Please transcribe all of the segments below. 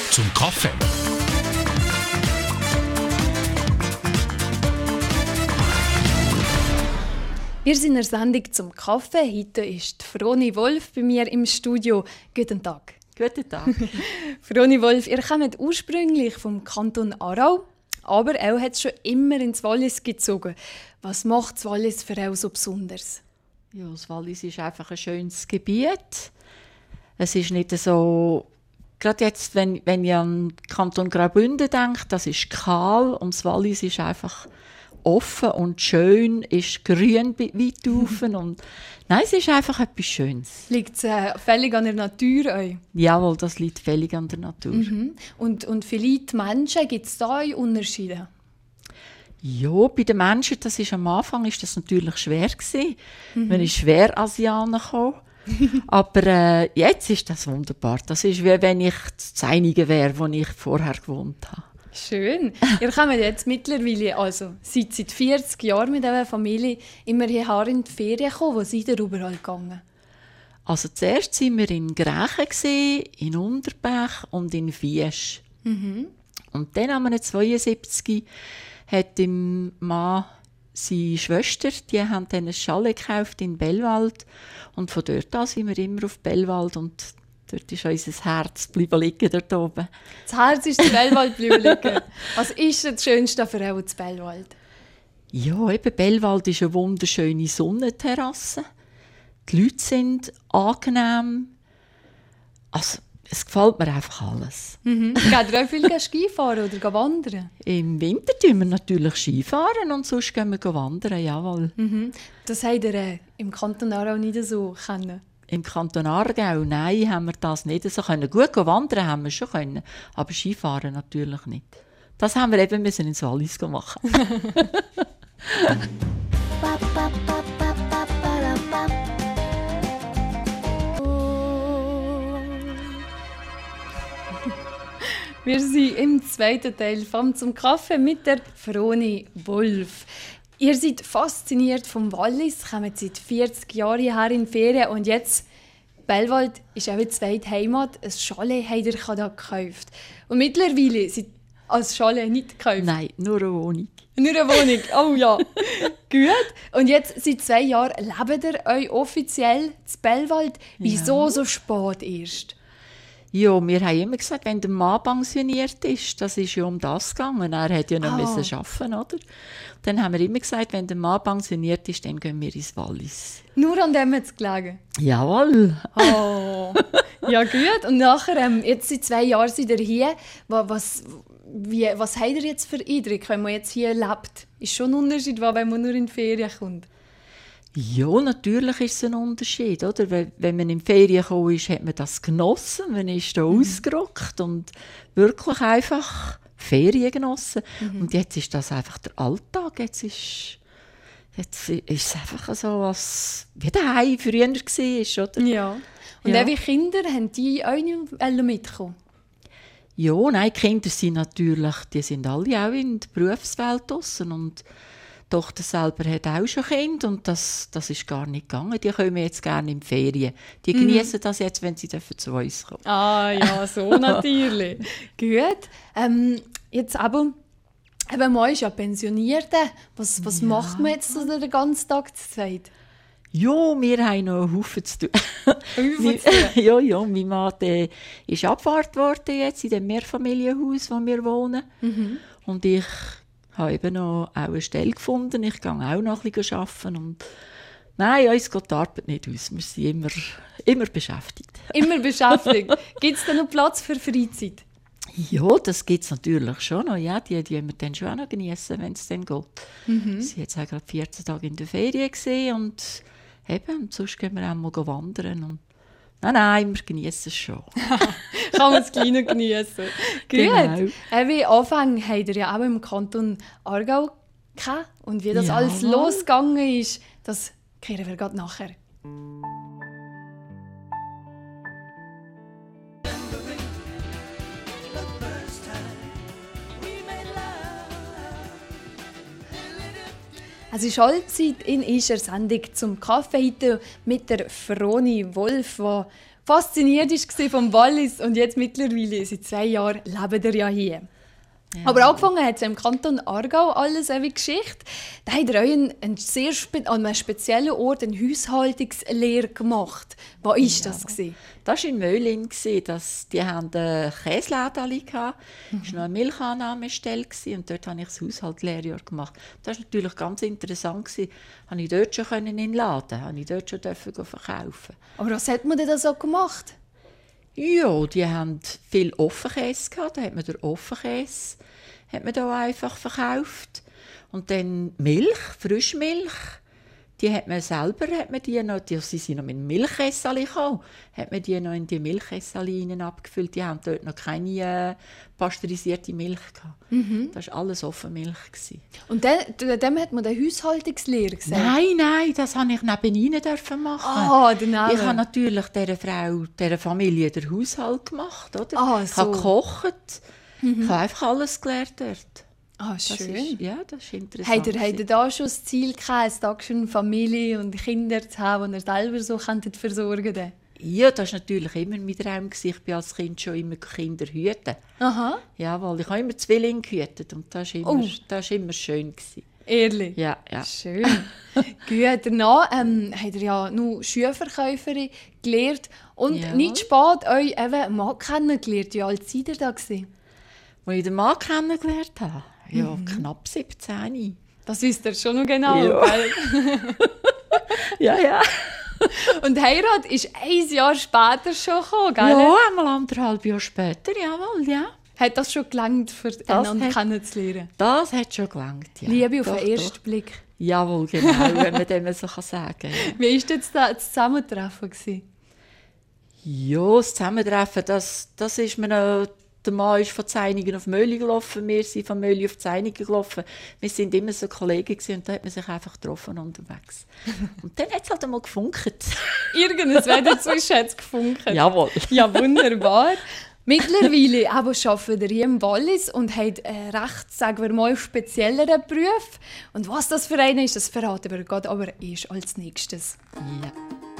zum Kaffee. Wir sind in der Sendung zum Kaffee. Heute ist Froni Wolf bei mir im Studio. Guten Tag. Guten Tag. Froni Wolf, ihr kommt ursprünglich vom Kanton Aarau, aber auch hat es schon immer ins Wallis gezogen. Was macht das Wallis für euch so besonders? Ja, das Wallis ist einfach ein schönes Gebiet. Es ist nicht so... Gerade jetzt, wenn ich an den Kanton Graubünden denke, das ist kahl und das Wallis ist einfach offen und schön, ist grün weit auf. Und nein, es ist einfach etwas Schönes. Liegt es völlig an der Natur? Euch? Jawohl, das liegt völlig an der Natur. Mhm. Und für Leute, Menschen, gibt es da Unterschiede? Ja, bei den Menschen, am Anfang ist das natürlich schwer gewesen. Man ist schwer Asianer gekommen. Aber jetzt ist das wunderbar. Das ist wie wenn ich das Einige wäre, wo ich vorher gewohnt habe. Schön. Ihr kommt jetzt mittlerweile, also seit 40 Jahren mit eurer Familie, immer hierher in die Ferien gekommen. Wo seid ihr überall gegangen? Also zuerst waren wir in Grächen, in Unterbach und in Fiesch. Und dann, am 72, hat im Mann seine Schwester, die haben dann ein Chalet gekauft in Bellwald. Und von dort an sind wir immer auf Bellwald und dort ist unser Herz bleiben liegen, dort oben. Das Herz ist in Bellwald bleiben liegen. Was ist das Schönste für euch in Bellwald? Ja, eben Bellwald ist eine wunderschöne Sonnenterrasse. Die Leute sind angenehm. Also, es gefällt mir einfach alles. Geht ihr auch viel Skifahren oder wandern? Im Winter tun wir natürlich Skifahren und sonst gehen wir wandern, jawohl. Das habt ihr im Kanton Aargau nicht so kennen? Im Kanton Aargau, nein, haben wir das nicht so können. Gut wandern haben wir schon können, aber Skifahren natürlich nicht. Das haben wir eben ins Wallis machen. Wir sind im zweiten Teil vom «Zum Kaffee» mit der Froni Wolf. Ihr seid fasziniert vom Wallis, kommt seit 40 Jahren hierher in die Ferien und jetzt, Bellwald ist eure zweite Heimat, ein Chalet habt ihr da gekauft. Und mittlerweile sind als Chalet nicht gekauft. Nein, nur eine Wohnung. Nur eine Wohnung, oh ja. Gut. Und jetzt, seit 2 Jahren, lebt ihr euch offiziell in Bellwald. Wieso so spät erst? Ja, wir haben immer gesagt, wenn der Mann pensioniert ist, das ist ja um das gegangen. Er hätte ja noch müssen arbeiten, oder? Dann haben wir immer gesagt, wenn der Mann pensioniert ist, dann gehen wir ins Wallis. Nur an dem hat es gelegen? Jawohl. Oh, ja gut. Und nachher, jetzt seit 2 Jahren seid ihr hier. Was habt ihr jetzt für Eindruck, wenn man jetzt hier lebt? Ist schon ein Unterschied, wenn man nur in die Ferien kommt? Ja, natürlich ist es ein Unterschied, oder? Wenn man in die Ferien gekommen ist, hat man das genossen, man ist da ausgerockt und wirklich einfach Ferien genossen. Und jetzt ist das einfach der Alltag. Jetzt ist es einfach so, als wie daheim früher war, oder? Ja. Und Ja. wie Kinder, haben die auch nicht mitkommen? Ja, nein, die Kinder sind natürlich, die sind alle auch in der Berufswelt draussen und die Tochter selber hat auch schon Kinder und das ist gar nicht gegangen. Die kommen jetzt gerne in die Ferien. Die genießen das jetzt, wenn sie zu uns kommen. Ah ja, so natürlich. Gut. Jetzt aber, man ist ja pensioniert. Was macht man jetzt so den ganzen Tag zu zweit? Ja, wir haben noch einen Haufen zu tun. Haufen zu tun? Ja, mein Mann ist abgefahrt worden jetzt in dem Mehrfamilienhaus, wo wir wohnen. Und ich habe eben noch auch eine Stelle gefunden. Ich gehe auch noch ein bisschen arbeiten. Und nein, uns geht die Arbeit nicht aus. Wir sind immer beschäftigt. Immer beschäftigt. Gibt es denn noch Platz für Freizeit? Ja, das gibt es natürlich schon noch. Ja, die wir dann schon auch noch genießen, wenn es dann geht. Sie war jetzt auch gerade 14 Tage in der Ferien gesehen und eben, sonst gehen wir auch mal wandern. Und nein, wir genießen es schon. Kann man es gleich noch geniessen. Gut. Genau. Wie Anfang habt ihr ja auch im Kanton Aargau gehabt. Und wie das Jawohl. alles losgegangen ist, das kehren wir gerade nachher. Es ist Halbzeit in unserer Sendung zum Kaffee heute mit der Froni Wolf, die fasziniert war vom Wallis und jetzt mittlerweile seit 2 Jahren lebt er ja hier. Ja. Aber angefangen hat es im Kanton Aargau alles wie Geschichte. Da hat er euch an einem speziellen Ort eine Haushaltungslehre gemacht. Was war das? Das war in Möhlin. Die hatten einen Käseladen. Es war noch eine Milchannahmestelle und dort habe ich das Haushaltslehrjahr gemacht. Das war natürlich ganz interessant. Konnte ich dort schon in den Laden, konnte ich dort schon verkaufen. Aber was hat man denn da so gemacht? Ja, die hatten viel Offenkäse gehabt. Da hat man den Offenkäse da einfach verkauft. Und dann Milch, Frischmilch. Die hat man selber, sie sind noch mit Milchkessel gekommen, hat man die noch in die Milchkessel abgefüllt. Die haben dort noch keine pasteurisierte Milch gehabt. Mhm. Das war alles Offenmilch. Und dem hat man die Haushaltungslehre gesagt? Nein, das durfte ich neben ihnen machen. Ah, daneben. Ich habe natürlich dieser Familie den Haushalt gemacht. Oder? Ah, so. Ich habe gekocht. Ich habe einfach alles gelernt dort. Ah, schön. Das ist interessant. Habt ihr da schon das Ziel gehabt, schon Familie und Kinder zu haben, die ihr selber so versorgen könnte? Ja, das war natürlich immer mein Traum. Ich bin als Kind schon immer Kinder hüten. Aha. Jawohl, ich habe immer Zwillinge gehütet und das war immer schön. Ehrlich? Ja. Schön. Gut, danach habt ihr ja nur Schuhverkäuferin gelernt und nicht spät euch eben Mann kennengelernt. Wie alt seid ihr da? Als ich den Mann kennengelernt habe? Ja, knapp 17. Das wisst ihr schon noch genau, ja. Ja. Und Heirat ist 1 Jahr später schon gekommen, gell? Ja, einmal 1,5 Jahre später, jawohl, ja. Hat das schon gelangt, für einander kennenzulernen? Das hat schon gelangt, ja. Liebe auf den ersten Blick. Jawohl, genau, wenn man dem so sagen kann. Ja. Wie war das Zusammentreffen? Ja, das Zusammentreffen, das ist mir noch... Der Mann ist von Zeinigen auf Möhlin gelaufen, wir sind von Möhlin auf Zeinigen gelaufen. Wir waren immer so Kollegen und da hat man sich einfach getroffen unterwegs. Und dann hat es halt einmal gefunkt. Irgendwas dazwischen hat es gefunkt. Jawohl. Ja, wunderbar. Mittlerweile arbeitet ihr hier im Wallis und habt einen recht, sagen wir mal, spezielleren Beruf. Und was das für einen ist, das verraten wir gerade aber erst als Nächstes. Ja.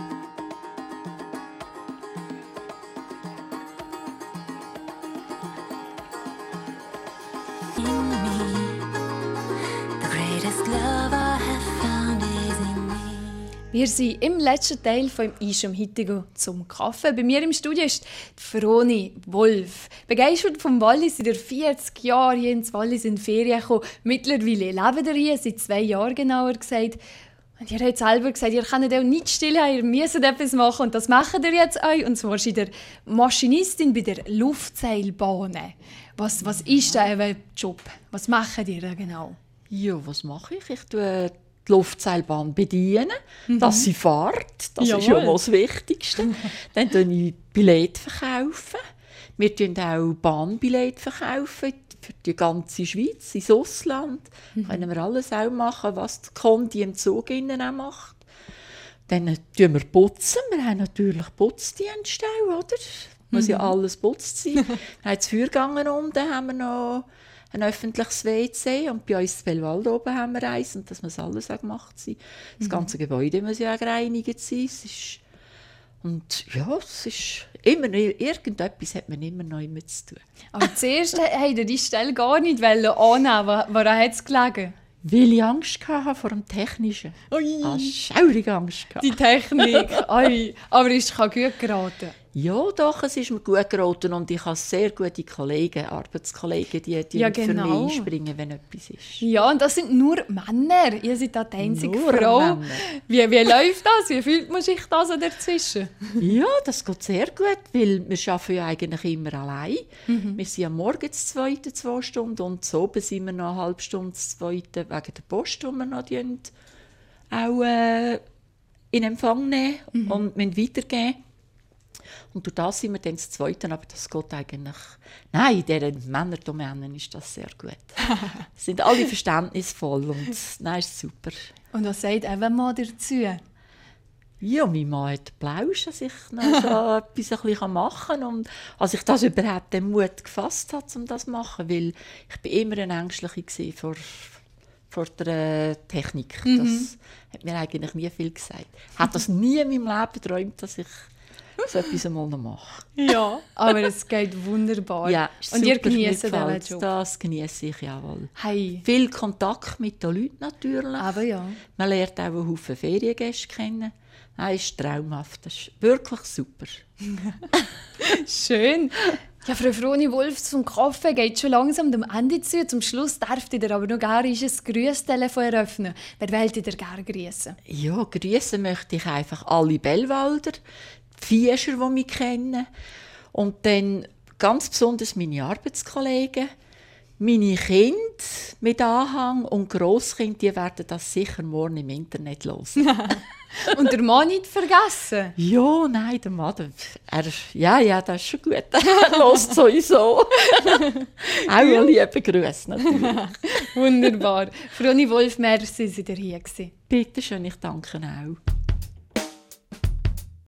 Wir sind im letzten Teil von «Ischem Hittigo» zum Kaffee. Bei mir im Studio ist die Froni Wolf. Begeistert vom Wallis, in der 40 Jahren hier ins Wallis in die Ferien gekommen. Mittlerweile lebt ihr hier, seit 2 Jahren genauer gesagt. Und ihr habt selber gesagt, ihr könnt auch nicht still haben, ihr müsst etwas machen. Und das macht ihr jetzt auch. Und zwar seid ihr Maschinistin bei der Luftseilbahn. Was ist da euer Job? Was macht ihr da genau? Ja, was mache ich? Ich tue die Luftseilbahn bedienen, dass sie fährt. Das ist ja das Wichtigste. Dann verkaufe ich Billette. Wir verkaufen auch Bahnbillette für die ganze Schweiz, ins Ausland. Können wir alles auch machen, was die Kondi im Zug auch macht. Dann putzen wir. Wir haben natürlich Putzdienste auch, oder? Muss ja alles putzt sein. Dann haben das Feuergangen unten, haben wir noch ein öffentliches WC und bei uns in Bellwald oben haben wir eins und das muss alles auch gemacht sein. Das ganze Gebäude muss ja auch gereinigt sein. Und ja, es ist immer irgendetwas hat man immer noch immer zu tun. Aber zuerst wollte die Stelle gar nicht annehmen. Woran hat es gelegen? Weil ich Angst hatte vor dem Technischen. Schaurige Angst gehabt. Die Technik. Aber es kann gut geraten. Ja, doch, es ist mir gut geraten und ich habe sehr gute Kollegen, Arbeitskollegen, die für mich einspringen, wenn etwas ist. Ja, und das sind nur Männer. Ihr seid da die einzige Frau. Wie läuft das? Wie fühlt man sich da so dazwischen? Ja, das geht sehr gut, weil wir arbeiten ja eigentlich immer allein. Wir sind am Morgen das zweite 2 Stunden und so oben sind wir noch eine halbe Stunde das zweite wegen der Post, die wir noch auch in Empfang nehmen und weitergeben. Und durch das sind wir dann das Zweite, aber das geht eigentlich... Nein, in diesen Männerdomänen ist das sehr gut. Sind alle verständnisvoll und nein, ist super. Und was sagt eben mal dazu? Ja, mein Mann hat Plausch, dass ich noch so etwas ein bisschen machen kann und als ich das überhaupt den Mut gefasst habe, um das zu machen, weil ich bin immer eine Ängstliche vor vor der Technik. Das hat mir eigentlich nie viel gesagt. Ich habe das nie in meinem Leben geträumt, dass ich so etwas einmal noch mache. Ja, aber es geht wunderbar. Ja, und ihr super, genießt mir den gefällt's. Job. Das genieße ich, jawohl. Hey. Viel Kontakt mit den Leuten natürlich. Aber ja. Man lernt auch einen Haufen Feriengäste kennen. Das ist traumhaft. Das ist wirklich super. Schön. Ja, Frau Froni-Wolf, zum Kaffee geht schon langsam dem Ende zu. Zum Schluss dürft ihr aber noch gerne ein Grüßtelefon eröffnen. Wer wollt ihr gerne grüßen? Ja, grüßen möchte ich einfach alle Bellwalder, die Fischer, die mich kennen. Und dann ganz besonders meine Arbeitskollegen, meine Kinder mit Anhang und Grosskinder, die werden das sicher morgen im Internet hören. Und der Mann nicht vergessen. Ja, nein, der Mann, ja, das ist schon gut. Er hört sowieso. Auch ein lieber Grüß natürlich. Wunderbar. Froni-Wolf, merci, dass ihr hier gewesen. Bitte schön, ich danke auch.